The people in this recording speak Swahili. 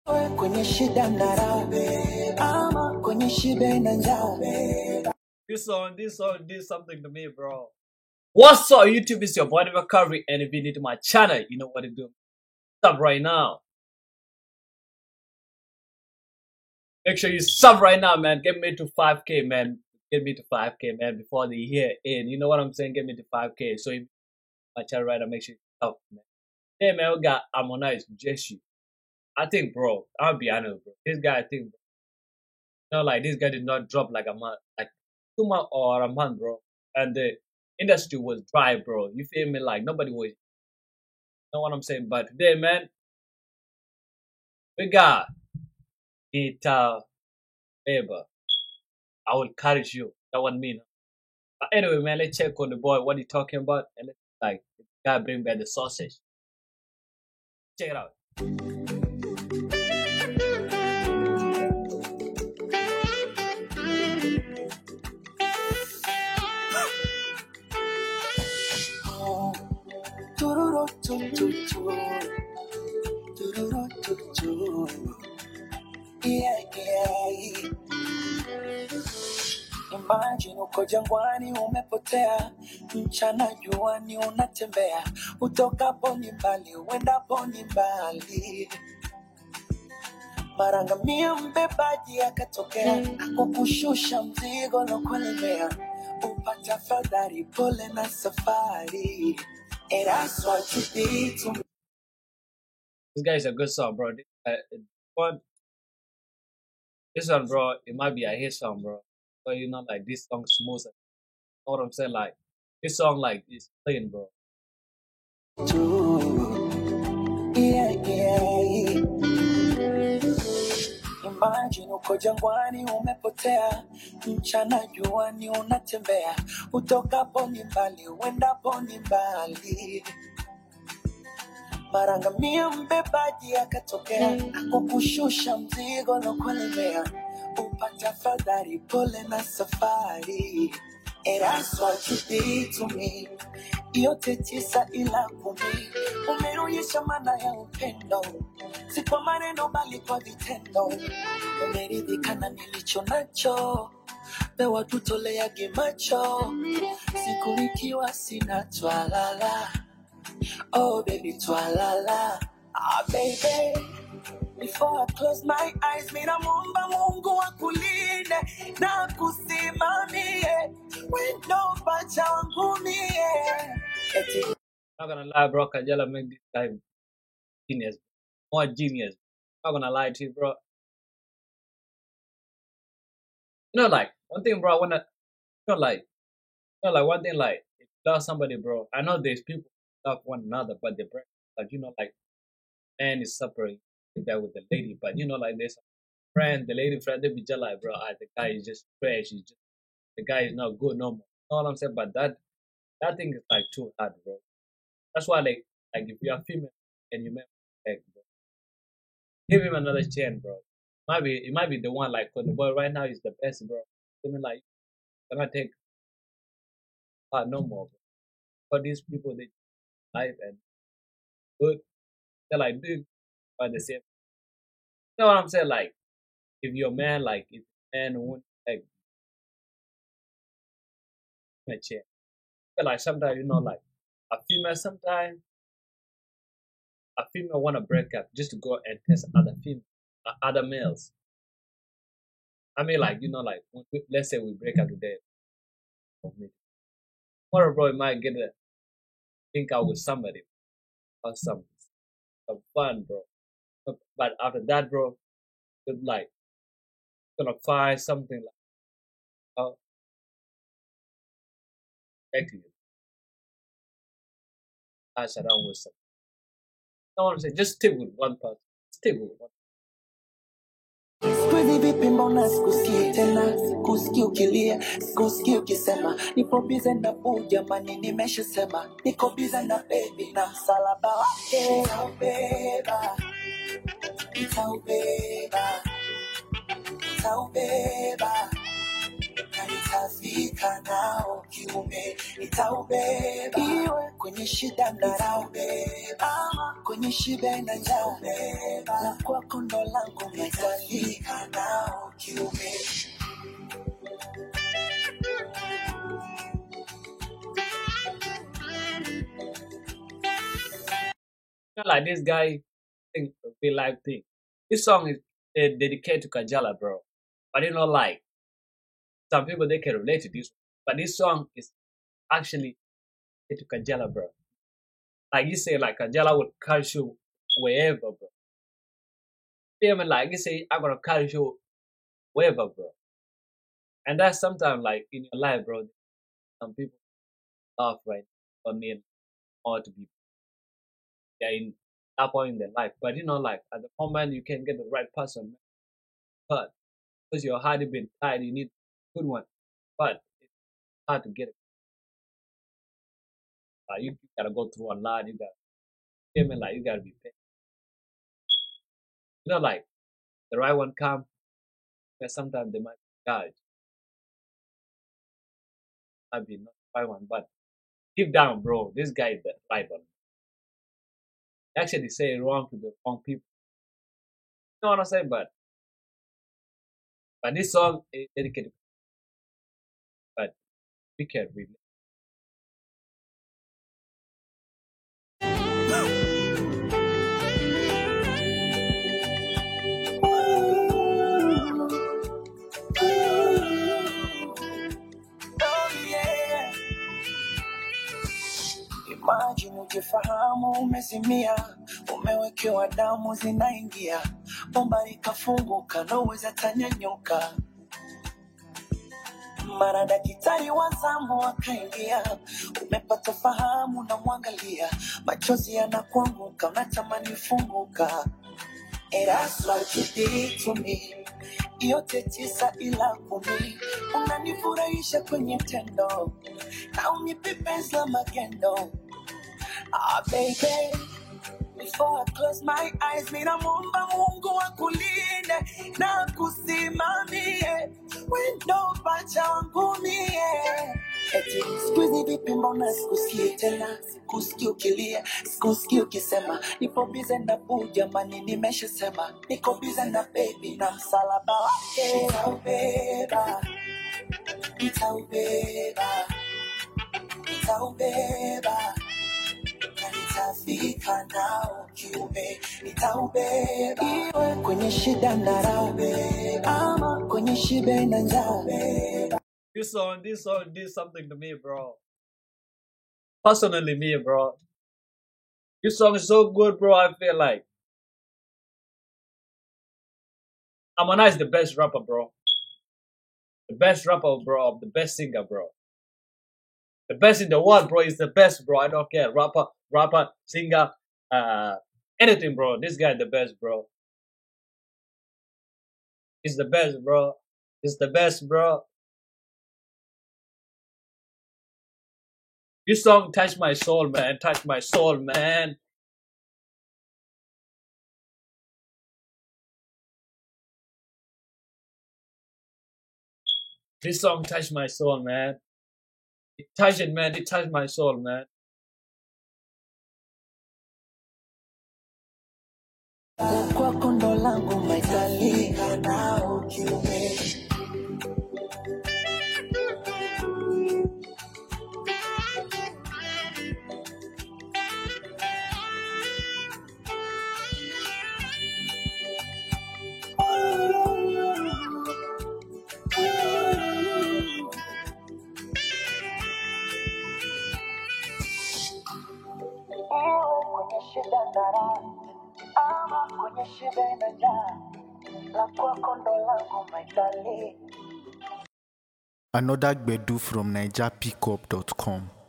Kwenye shida na raha, ama kwenye shibe na njaa. This song did something to me, bro. What's up, YouTube? It's your boy Curry, and if you're new to my channel, you know what to do. Sub right now. Make sure you sub right now, man. Get me to 5K, man. Get me to 5K, man, before the year end. You know what I'm saying? Get me to 5K. So if my channel right now, make sure you sub, man. Hey, man, we got Harmonize Jesse. I think, bro, I'll be honest, bro. This guy, I think, bro, like this guy did not drop like a month, like 2 months or a month, bro. And the industry was dry, bro. You feel me? Like nobody was. You know what I'm saying? But today, man, we got Nita Weber. I will encourage you. That one mean. But anyway, man, let's check on the boy what he talking about, and let's like the guy bring back the sausage. Check it out. Imagine uko jangwani umepotea, mchana juani unatembea, utokapo ni mbali, uendapo ni mbali. Marangamia mbebaji akatokea, kukushusha mzigo na kulemea, upata fadhari pole na safari. And that's what you did to me. This guy is a good song, bro. This one, bro, it might be a hit song, bro. But you know, like this song smooth. You know what I'm saying? Like this song, like is clean, bro. Imagine uko jangwani umepotea, mchana juani unatembea, utokapo ni mbali, uendapo ni mbali. Marangamia mbebaji akatokea, kukushusha mzigo na kulemea, upata fadhari pole na safari. And that's what you did to me. Yote 9 ila 10, umeonyesha maana ya upendo, si kwa maneno bali kwa vitendo. Umeridhika na nilicho nacho, pewa tutoleage macho, siku nikiwa sina twalala. Oh baby, twalala. Ah baby, before I close my eyes, mina muomba Mungu akulinde na kusimamie, wendo pacha wangu mie. Not gonna lie, bro. Kajala make this guy genius, more genius. Not gonna lie to you, bro. You know, like one thing, bro. I wanna, like one thing, like if you love somebody, bro. I know there's people who love one another, but they break. Like you know, like man is separate that with the lady, but you know, like there's a friend, the lady friend, they be just like, bro, the guy is just trash. He's just the guy is not good no more. You know what I'm saying? But that thing is like too hard, bro. That's why, like if you're female and you make a bro, give him another chance, bro. It might be the one. Like for the boy right now is the best, bro. I mean, like cannot take part no more, bro. For these people, they life and good. They're like big, but the same. You know what I'm saying? Like if you're a man, like if a man won't like a chance. But like sometimes you know, like a female want to break up just to go and test other males. I mean, like you know, like let's say we break up today, tomorrow, bro, you might get a think out with somebody or some fun, bro. But after that, bro, you're like gonna find something like back to you. I sat down with something. I want to say just stick with one person. Stick with one. Sikuizi vipi mbona sikusikii tena, sikusikii ukilia, sikusikii ukisema, nipo bize na boo jamani nimeshasema, niko bize na baby na msalaba wake. Nitaubeba, nitaubeba, nitaubeba, na nitafika nitafika nao kiume, nitaubeba iwe kwenye shida na raha, ama kwenye shibe na njaa, na kwako ndo langu nitafika nao kiume. Like this guy think a real life thing. This song is dedicated to Kajala, bro. But like some people they can relate to this, but this song is actually to Kajala, bro. Like you say, like Kajala will carry you wherever, bro. Yeah, man, like you say, I'm gonna carry you wherever, bro. And that's sometimes like in your life, bro. Some people laugh right don't need all to be in that point in their life. But like at the moment you can get the right person, but because your heart has been tired, you need a good one. But it's hard to get it. You gotta go through a lot. You gotta be patient. Like the right one come, but sometimes they might be judged. Might be not the right one, but deep down, bro, this guy is the right one. He actually say wrong to the wrong people. You know what I'm saying? But this song is dedicated. But we can relate. Imagine ujifahamu umezimia, umewekewa damu zinaingia, bomba likafunguka na uweza tanyanyuka. Mara daktari wa zamu akaingia, umepata fahamu na mwangalia, machozi yanakuanguka unatamani funguka. That's what you did to me. Yote 9 ila 10, unanifurahisha kwenye tendo na unipe penzi la magendo. Baby, before I close my eyes, ninamuomba Mungu akulinde na kusimamie, wendo pacha wangu mie. Eti squeeze vipi mbona sikusikii tena, sikusikii ukilia, sikusikii ukisema nipo bize na boo, jamani nimeshasema niko bize na baby na msalaba wake. Nitaubeba, nitaubeba, nitaubeba, nitafika nao kiume, nitaubeba iwe kwenye shida na raha, ama kwenye shibe na njaa. This song did something to me, bro. Personally, me, bro. This song is so good, bro. I feel like Amana is the best rapper, bro. The best rapper, bro. The best singer, bro. The best in the world, bro. Is the best, bro. I don't care. Rapper, singer, anything, bro. This guy is the best, bro. He's the best, bro. He's the best, bro. This song touched my soul, man. Touched my soul, man. This song touched my soul, man. It touched it, man. It touched my soul, man. Kwako ndo langu maitalika nao kiume. Kwenye shida na raha, ama kwenye shibe na njaa, la kwako ndo langu maitalika. Another Gbedu from NigerPickup.com.